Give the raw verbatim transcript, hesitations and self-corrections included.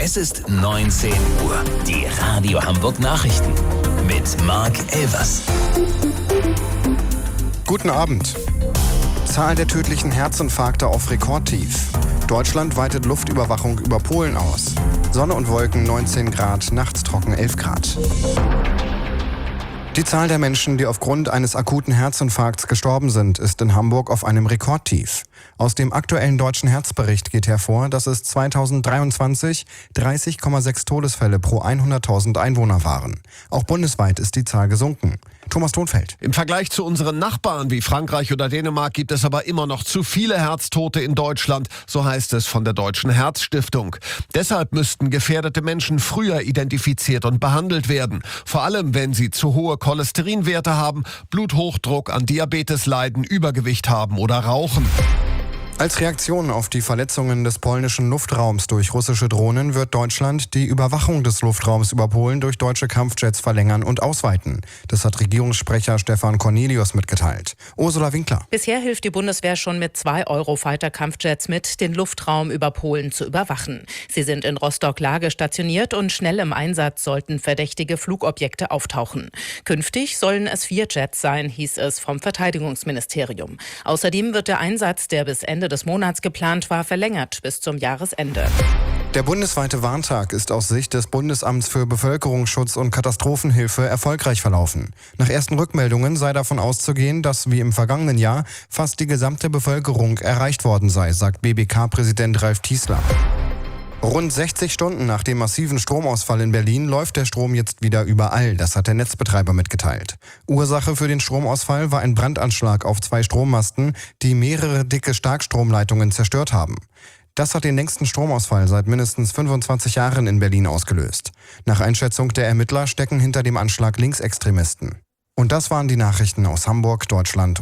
Es ist neunzehn Uhr. Die Radio Hamburg Nachrichten mit Marc Elvers. Guten Abend. Zahl der tödlichen Herzinfarkte auf Rekordtief. Deutschland weitet Luftüberwachung über Polen aus. Sonne und Wolken neunzehn Grad, nachts trocken elf Grad. Die Zahl der Menschen, die aufgrund eines akuten Herzinfarkts gestorben sind, ist in Hamburg auf einem Rekordtief. Aus dem aktuellen deutschen Herzbericht geht hervor, dass es zweitausenddreiundzwanzig dreißig Komma sechs Todesfälle pro hunderttausend Einwohner waren. Auch bundesweit ist die Zahl gesunken. Thomas Thonfeld. Im Vergleich zu unseren Nachbarn wie Frankreich oder Dänemark gibt es aber immer noch zu viele Herztote in Deutschland, so heißt es von der Deutschen Herzstiftung. Deshalb müssten gefährdete Menschen früher identifiziert und behandelt werden. Vor allem, wenn sie zu hohe Cholesterinwerte haben, Bluthochdruck, an Diabetes leiden, Übergewicht haben oder rauchen. Als Reaktion auf die Verletzungen des polnischen Luftraums durch russische Drohnen wird Deutschland die Überwachung des Luftraums über Polen durch deutsche Kampfjets verlängern und ausweiten. Das hat Regierungssprecher Stefan Cornelius mitgeteilt. Ursula Winkler. Bisher hilft die Bundeswehr schon mit zwei Eurofighter-Kampfjets mit, den Luftraum über Polen zu überwachen. Sie sind in Rostock-Lage stationiert und schnell im Einsatz sollten verdächtige Flugobjekte auftauchen. Künftig sollen es vier Jets sein, hieß es vom Verteidigungsministerium. Außerdem wird der Einsatz, der bis Ende des Monats geplant war, verlängert bis zum Jahresende. Der bundesweite Warntag ist aus Sicht des Bundesamts für Bevölkerungsschutz und Katastrophenhilfe erfolgreich verlaufen. Nach ersten Rückmeldungen sei davon auszugehen, dass wie im vergangenen Jahr fast die gesamte Bevölkerung erreicht worden sei, sagt B B K-Präsident Ralf Tiesler. Rund sechzig Stunden nach dem massiven Stromausfall in Berlin läuft der Strom jetzt wieder überall. Das hat der Netzbetreiber mitgeteilt. Ursache für den Stromausfall war ein Brandanschlag auf zwei Strommasten, die mehrere dicke Starkstromleitungen zerstört haben. Das hat den längsten Stromausfall seit mindestens fünfundzwanzig Jahren in Berlin ausgelöst. Nach Einschätzung der Ermittler stecken hinter dem Anschlag Linksextremisten. Und das waren die Nachrichten aus Hamburg, Deutschland